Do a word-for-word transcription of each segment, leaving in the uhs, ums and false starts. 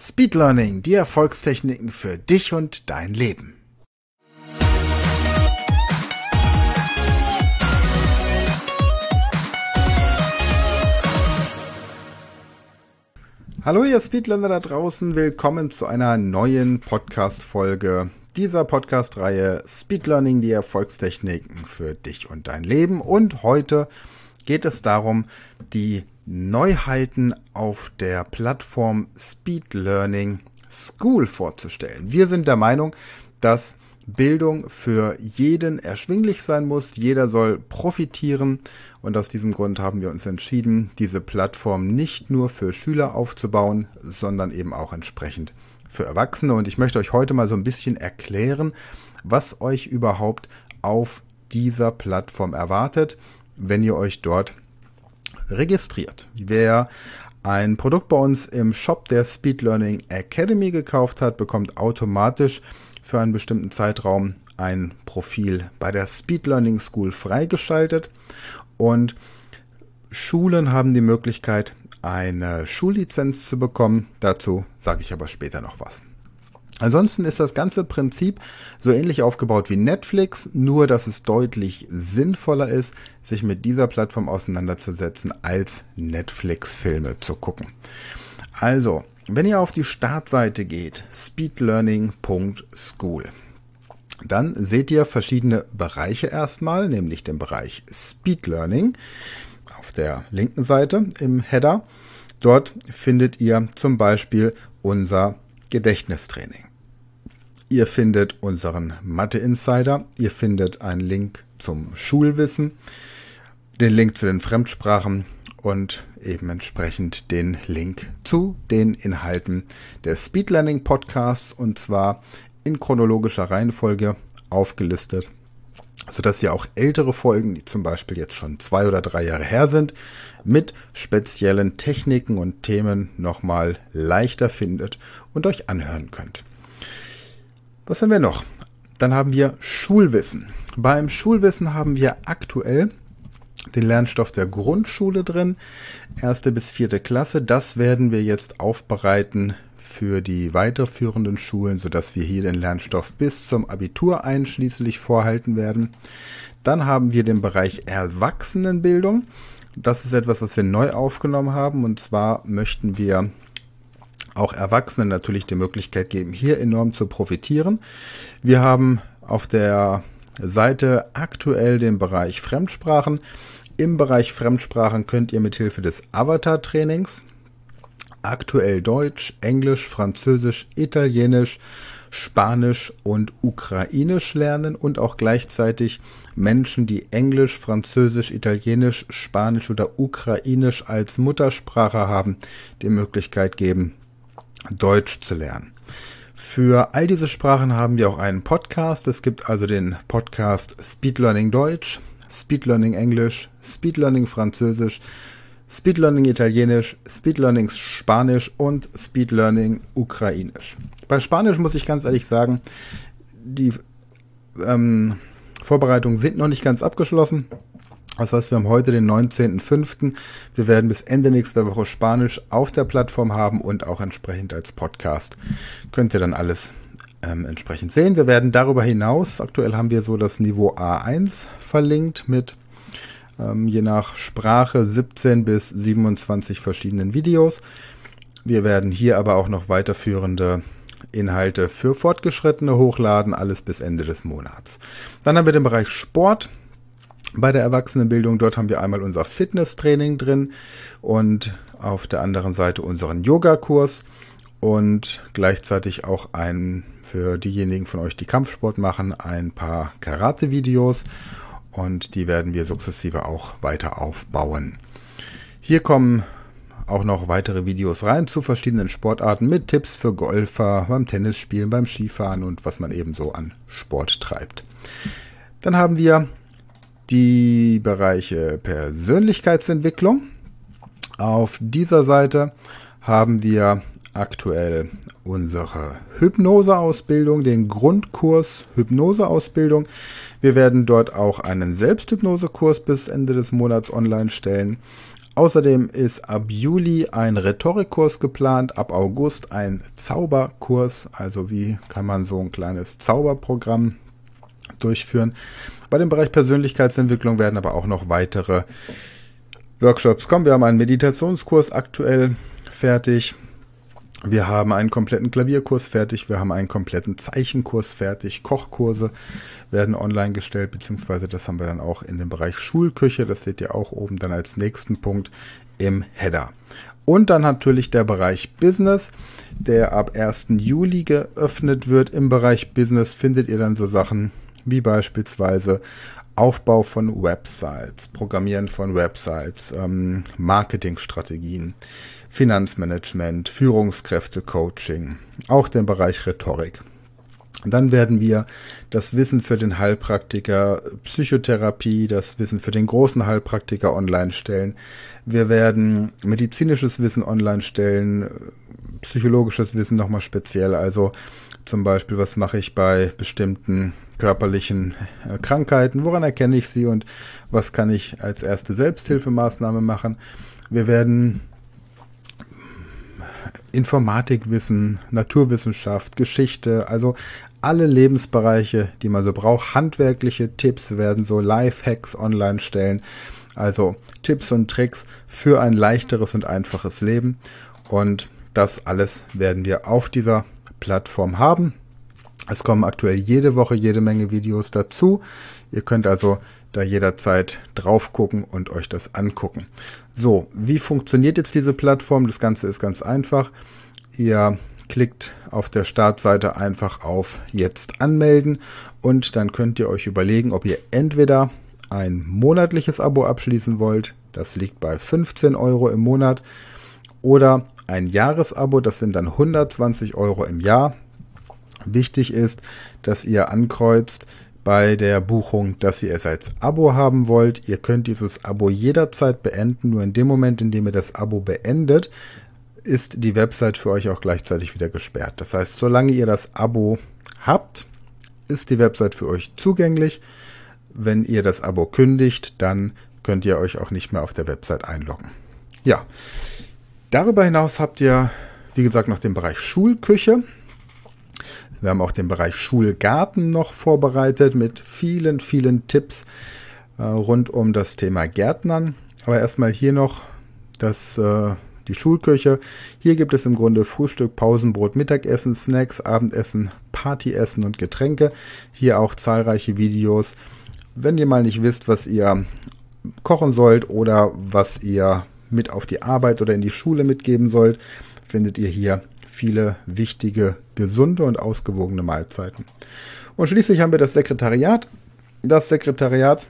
Speed Learning, die Erfolgstechniken für dich und dein Leben. Hallo ihr Speedlearner da draußen, willkommen zu einer neuen Podcast-Folge dieser Podcast-Reihe Speed Learning, die Erfolgstechniken für dich und dein Leben. Und heute geht es darum, die Neuheiten auf der Plattform Speed Learning School vorzustellen. Wir sind der Meinung, dass Bildung für jeden erschwinglich sein muss. Jeder soll profitieren und aus diesem Grund haben wir uns entschieden, diese Plattform nicht nur für Schüler aufzubauen, sondern eben auch entsprechend für Erwachsene. Und ich möchte euch heute mal so ein bisschen erklären, was euch überhaupt auf dieser Plattform erwartet, wenn ihr euch dort registriert. Wer ein Produkt bei uns im Shop der Speed Learning Academy gekauft hat, bekommt automatisch für einen bestimmten Zeitraum ein Profil bei der Speed Learning School freigeschaltet und Schulen haben die Möglichkeit, eine Schullizenz zu bekommen. Dazu sage ich aber später noch was. Ansonsten ist das ganze Prinzip so ähnlich aufgebaut wie Netflix, nur dass es deutlich sinnvoller ist, sich mit dieser Plattform auseinanderzusetzen, als Netflix-Filme zu gucken. Also, wenn ihr auf die Startseite geht, speedlearning punkt school, dann seht ihr verschiedene Bereiche erstmal, nämlich den Bereich Speed Learning auf der linken Seite im Header. Dort findet ihr zum Beispiel unser Gedächtnistraining. Ihr findet unseren Mathe-Insider, ihr findet einen Link zum Schulwissen, den Link zu den Fremdsprachen und eben entsprechend den Link zu den Inhalten des Speed Learning Podcasts und zwar in chronologischer Reihenfolge aufgelistet, sodass ihr auch ältere Folgen, die zum Beispiel jetzt schon zwei oder drei Jahre her sind, mit speziellen Techniken und Themen nochmal leichter findet und euch anhören könnt. Was haben wir noch? Dann haben wir Schulwissen. Beim Schulwissen haben wir aktuell den Lernstoff der Grundschule drin, erste bis vierte Klasse. Das werden wir jetzt aufbereiten für die weiterführenden Schulen, sodass wir hier den Lernstoff bis zum Abitur einschließlich vorhalten werden. Dann haben wir den Bereich Erwachsenenbildung. Das ist etwas, was wir neu aufgenommen haben. Und zwar möchten wir auch Erwachsenen natürlich die Möglichkeit geben, hier enorm zu profitieren. Wir haben auf der Seite aktuell den Bereich Fremdsprachen. Im Bereich Fremdsprachen könnt ihr mithilfe des Avatar-Trainings aktuell Deutsch, Englisch, Französisch, Italienisch, Spanisch und Ukrainisch lernen und auch gleichzeitig Menschen, die Englisch, Französisch, Italienisch, Spanisch oder Ukrainisch als Muttersprache haben, die Möglichkeit geben, Deutsch zu lernen. Für all diese Sprachen haben wir auch einen Podcast. Es gibt also den Podcast Speed Learning Deutsch, Speed Learning Englisch, Speed Learning Französisch, Speed Learning Italienisch, Speed Learning Spanisch und Speed Learning Ukrainisch. Bei Spanisch muss ich ganz ehrlich sagen, die ähm, Vorbereitungen sind noch nicht ganz abgeschlossen. Das heißt, wir haben heute den neunzehnten fünften Wir werden bis Ende nächster Woche Spanisch auf der Plattform haben und auch entsprechend als Podcast. Könnt ihr dann alles ähm, entsprechend sehen. Wir werden darüber hinaus, aktuell haben wir so das Niveau A eins verlinkt mit ähm, je nach Sprache siebzehn bis siebenundzwanzig verschiedenen Videos. Wir werden hier aber auch noch weiterführende Inhalte für Fortgeschrittene hochladen, alles bis Ende des Monats. Dann haben wir den Bereich Sport. Bei der Erwachsenenbildung, dort haben wir einmal unser Fitnesstraining drin und auf der anderen Seite unseren Yogakurs und gleichzeitig auch ein, für diejenigen von euch, die Kampfsport machen, ein paar Karate-Videos und die werden wir sukzessive auch weiter aufbauen. Hier kommen auch noch weitere Videos rein zu verschiedenen Sportarten mit Tipps für Golfer, beim Tennisspielen, beim Skifahren und was man eben so an Sport treibt. Dann haben wir die Bereiche Persönlichkeitsentwicklung. Auf dieser Seite haben wir aktuell unsere Hypnoseausbildung, den Grundkurs Hypnoseausbildung. Wir werden dort auch einen Selbsthypnosekurs bis Ende des Monats online stellen. Außerdem ist ab Juli ein Rhetorikkurs geplant, ab August ein Zauberkurs, also wie kann man so ein kleines Zauberprogramm durchführen. Bei dem Bereich Persönlichkeitsentwicklung werden aber auch noch weitere Workshops kommen. Wir haben einen Meditationskurs aktuell fertig. Wir haben einen kompletten Klavierkurs fertig. Wir haben einen kompletten Zeichenkurs fertig. Kochkurse werden online gestellt, beziehungsweise das haben wir dann auch in dem Bereich Schulküche. Das seht ihr auch oben dann als nächsten Punkt im Header. Und dann natürlich der Bereich Business, der ab ersten Juli geöffnet wird. Im Bereich Business findet ihr dann so Sachen wie beispielsweise Aufbau von Websites, Programmieren von Websites, ähm, Marketingstrategien, Finanzmanagement, Führungskräfte-Coaching, auch den Bereich Rhetorik. Dann werden wir das Wissen für den Heilpraktiker Psychotherapie, das Wissen für den großen Heilpraktiker online stellen. Wir werden medizinisches Wissen online stellen, psychologisches Wissen nochmal speziell, also zum Beispiel, was mache ich bei bestimmten körperlichen äh, Krankheiten, woran erkenne ich sie und was kann ich als erste Selbsthilfemaßnahme machen. Wir werden Informatikwissen, Naturwissenschaft, Geschichte, also alle Lebensbereiche, die man so braucht, handwerkliche Tipps, werden so Lifehacks online stellen, also Tipps und Tricks für ein leichteres und einfaches Leben, und das alles werden wir auf dieser Plattform haben. Es kommen aktuell jede Woche jede Menge Videos dazu. Ihr könnt also da jederzeit drauf gucken und euch das angucken. So, wie funktioniert jetzt diese Plattform? Das Ganze ist ganz einfach. Ihr klickt auf der Startseite einfach auf Jetzt anmelden und dann könnt ihr euch überlegen, ob ihr entweder ein monatliches Abo abschließen wollt, das liegt bei fünfzehn Euro im Monat, oder ein Jahresabo, das sind dann hundertzwanzig Euro im Jahr. Wichtig ist, dass ihr ankreuzt bei der Buchung, dass ihr es als Abo haben wollt. Ihr könnt dieses Abo jederzeit beenden, nur in dem Moment, in dem ihr das Abo beendet, ist die Website für euch auch gleichzeitig wieder gesperrt. Das heißt, solange ihr das Abo habt, ist die Website für euch zugänglich. Wenn ihr das Abo kündigt, dann könnt ihr euch auch nicht mehr auf der Website einloggen. Ja, darüber hinaus habt ihr, wie gesagt, noch den Bereich Schulküche. Wir haben auch den Bereich Schulgarten noch vorbereitet mit vielen, vielen Tipps äh, rund um das Thema Gärtnern. Aber erstmal hier noch das, äh, die Schulküche. Hier gibt es im Grunde Frühstück, Pausenbrot, Mittagessen, Snacks, Abendessen, Partyessen und Getränke. Hier auch zahlreiche Videos. Wenn ihr mal nicht wisst, was ihr kochen sollt oder was ihr mit auf die Arbeit oder in die Schule mitgeben sollt, findet ihr hier viele wichtige, gesunde und ausgewogene Mahlzeiten. Und schließlich haben wir das Sekretariat. Das Sekretariat,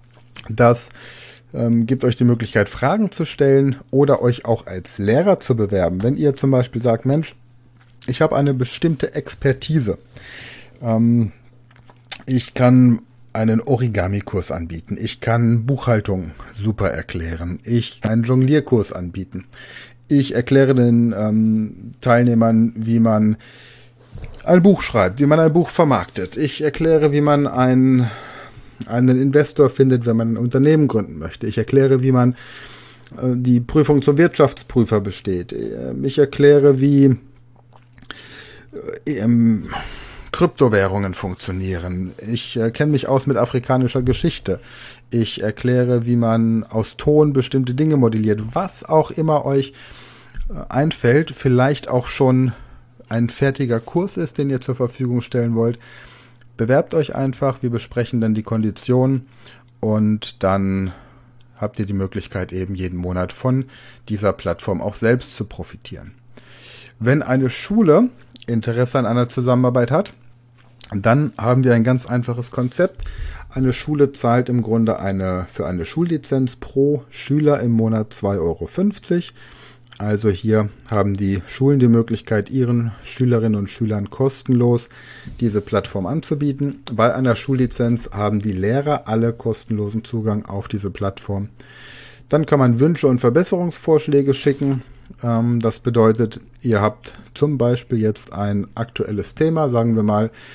das ähm, gibt euch die Möglichkeit, Fragen zu stellen oder euch auch als Lehrer zu bewerben. Wenn ihr zum Beispiel sagt, Mensch, ich habe eine bestimmte Expertise. Ähm, ich kann einen Origami-Kurs anbieten. Ich kann Buchhaltung super erklären. Ich kann einen Jonglierkurs anbieten. Ich erkläre den ähm, Teilnehmern, wie man ein Buch schreibt, wie man ein Buch vermarktet. Ich erkläre, wie man ein, einen Investor findet, wenn man ein Unternehmen gründen möchte. Ich erkläre, wie man äh, die Prüfung zum Wirtschaftsprüfer besteht. Ich erkläre, wie äh, ähm, Kryptowährungen funktionieren. Ich äh, kenne mich aus mit afrikanischer Geschichte. Ich erkläre, wie man aus Ton bestimmte Dinge modelliert. Was auch immer euch äh, einfällt, vielleicht auch schon ein fertiger Kurs ist, den ihr zur Verfügung stellen wollt. Bewerbt euch einfach, wir besprechen dann die Konditionen und dann habt ihr die Möglichkeit, eben jeden Monat von dieser Plattform auch selbst zu profitieren. Wenn eine Schule Interesse an einer Zusammenarbeit hat, dann haben wir ein ganz einfaches Konzept. Eine Schule zahlt im Grunde eine für eine Schullizenz pro Schüler im Monat zwei Euro fünfzig. Also hier haben die Schulen die Möglichkeit, ihren Schülerinnen und Schülern kostenlos diese Plattform anzubieten. Bei einer Schullizenz haben die Lehrer alle kostenlosen Zugang auf diese Plattform. Dann kann man Wünsche und Verbesserungsvorschläge schicken. Ähm, das bedeutet, ihr habt zum Beispiel jetzt ein aktuelles Thema, sagen wir mal,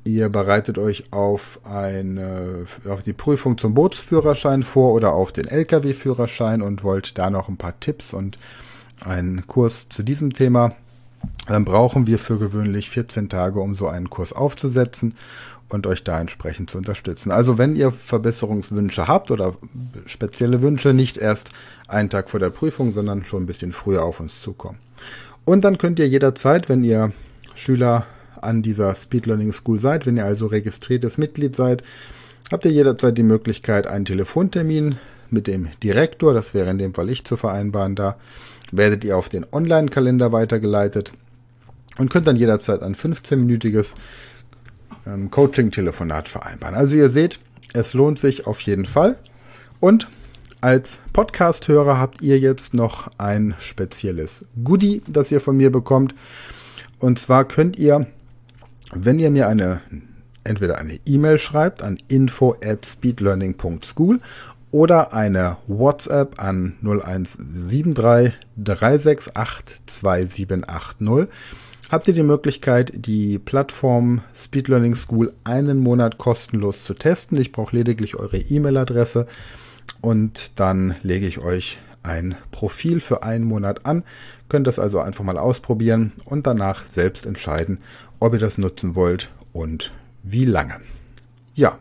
ihr bereitet euch auf eine, auf die Prüfung zum Bootsführerschein vor oder auf den L K W-Führerschein und wollt da noch ein paar Tipps und einen Kurs zu diesem Thema, dann brauchen wir für gewöhnlich vierzehn Tage, um so einen Kurs aufzusetzen und euch da entsprechend zu unterstützen. Also wenn ihr Verbesserungswünsche habt oder spezielle Wünsche, nicht erst einen Tag vor der Prüfung, sondern schon ein bisschen früher auf uns zukommen. Und dann könnt ihr jederzeit, wenn ihr Schüler an dieser Speed Learning School seid, wenn ihr also registriertes Mitglied seid, habt ihr jederzeit die Möglichkeit, einen Telefontermin mit dem Direktor, das wäre in dem Fall ich, zu vereinbaren. Da werdet ihr auf den Online-Kalender weitergeleitet und könnt dann jederzeit ein fünfzehnminütiges ähm, Coaching-Telefonat vereinbaren. Also ihr seht, es lohnt sich auf jeden Fall. Und als Podcast-Hörer habt ihr jetzt noch ein spezielles Goodie, das ihr von mir bekommt. Und zwar könnt ihr, wenn ihr mir eine entweder eine E-Mail schreibt an info at speedlearning punkt school oder eine WhatsApp an null eins sieben drei drei sechs acht zwei sieben acht null, habt ihr die Möglichkeit, die Plattform Speed Learning School einen Monat kostenlos zu testen. Ich brauche lediglich eure E-Mail-Adresse und dann lege ich euch ein Profil für einen Monat an. Könnt das also einfach mal ausprobieren und danach selbst entscheiden, ob ihr das nutzen wollt und wie lange. Ja,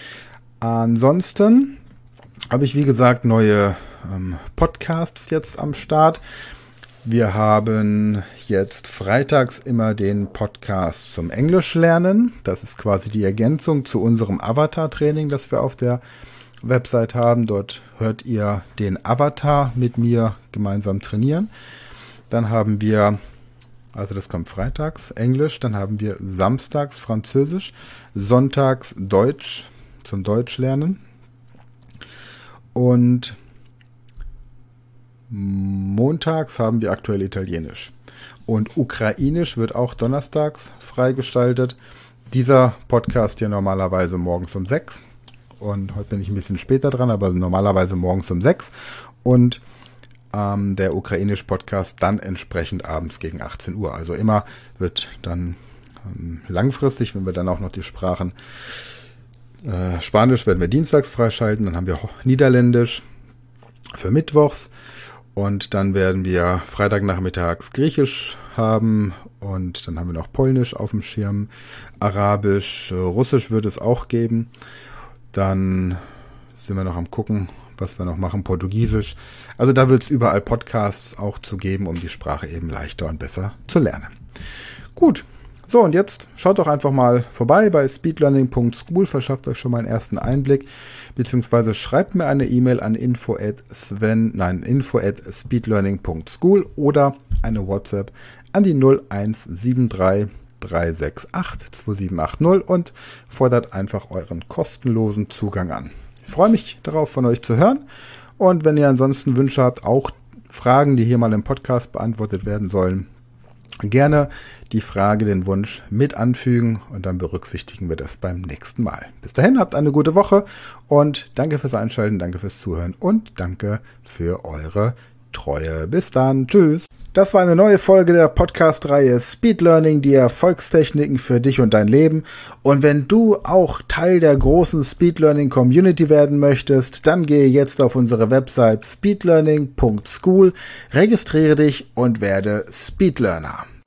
ansonsten habe ich, wie gesagt, neue ähm, Podcasts jetzt am Start. Wir haben jetzt freitags immer den Podcast zum Englisch lernen. Das ist quasi die Ergänzung zu unserem Avatar-Training, das wir auf der Website haben. Dort hört ihr den Avatar mit mir gemeinsam trainieren. Dann haben wir, also das kommt freitags, Englisch. Dann haben wir samstags Französisch, sonntags Deutsch zum Deutsch lernen. Und montags haben wir aktuell Italienisch. Und Ukrainisch wird auch donnerstags freigestaltet. Dieser Podcast hier normalerweise morgens um sechs. Und heute bin ich ein bisschen später dran, aber normalerweise morgens um sechs. Und ähm, der Ukrainisch-Podcast dann entsprechend abends gegen achtzehn Uhr. Also immer wird dann ähm, langfristig, wenn wir dann auch noch die Sprachen Äh, Spanisch werden wir dienstags freischalten, dann haben wir Niederländisch für mittwochs und dann werden wir Freitagnachmittags Griechisch haben und dann haben wir noch Polnisch auf dem Schirm, Arabisch, Russisch wird es auch geben. Dann sind wir noch am gucken, was wir noch machen, Portugiesisch. Also da wird es überall Podcasts auch zu geben, um die Sprache eben leichter und besser zu lernen. Gut. So, und jetzt schaut doch einfach mal vorbei bei speedlearning punkt school, verschafft euch schon mal einen ersten Einblick, beziehungsweise schreibt mir eine E-Mail an info at sven, nein, info at speedlearning punkt school oder eine WhatsApp an die null eins sieben drei drei sechs acht zwei sieben acht null und fordert einfach euren kostenlosen Zugang an. Ich freue mich darauf, von euch zu hören, und wenn ihr ansonsten Wünsche habt, auch Fragen, die hier mal im Podcast beantwortet werden sollen, gerne die Frage, den Wunsch mit anfügen und dann berücksichtigen wir das beim nächsten Mal. Bis dahin, habt eine gute Woche und danke fürs Einschalten, danke fürs Zuhören und danke für eure Treue. Bis dann, tschüss. Das war eine neue Folge der Podcast-Reihe Speed Learning, die Erfolgstechniken für dich und dein Leben. Und wenn du auch Teil der großen Speed Learning Community werden möchtest, dann gehe jetzt auf unsere Website speedlearning punkt school, registriere dich und werde Speedlearner.